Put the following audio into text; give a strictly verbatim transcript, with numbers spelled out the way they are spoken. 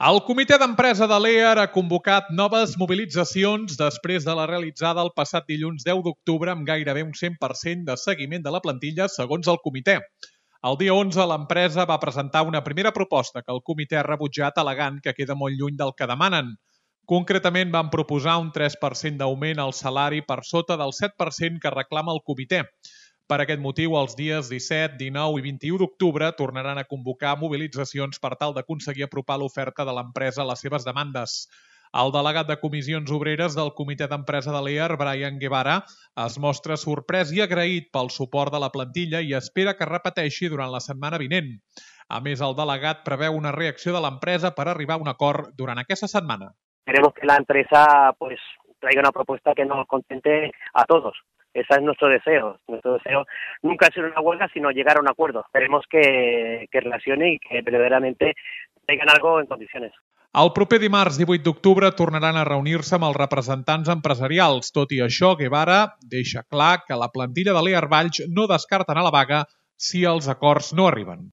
El comitè d'empresa de l'E A R ha convocat noves mobilitzacions després de la realitzada el passat dilluns deu d'octubre amb gairebé un cent per cent de seguiment de la plantilla segons el comitè. El dia onze l'empresa va presentar una primera proposta que el comitè ha rebutjat al·legant que queda molt lluny del que demanen. Concretament van proposar un tres per cent d'augment al salari per sota del set per cent que reclama el comitè. Per aquest motiu, els dies disset, dinou i vint-i-u d'octubre tornaran a convocar mobilitzacions per tal d'aconseguir apropar l'oferta de l'empresa a les seves demandes. El delegat de Comissions Obreres del Comitè d'Empresa de l'E A R, Brian Guevara, es mostra sorprès i agraït pel suport de la plantilla i espera que repeteixi durant la setmana vinent. A més, el delegat preveu una reacció de l'empresa per arribar a un acord durant aquesta setmana. Queremos que la empresa pues traiga una propuesta que nos contente a todos. Ese es nuestro deseo. Nuestro deseo nunca es ir a una huelga, sino llegar a un acuerdo. Esperemos que, que relacione i que verdaderamente traigan algo en condiciones. El proper dimarts divuit d'octubre tornaran a reunir-se amb els representants empresarials. Tot i això, Guevara deixa clar que la plantilla de l'E A R Valls no descarten a la vaga si els acords no arriben.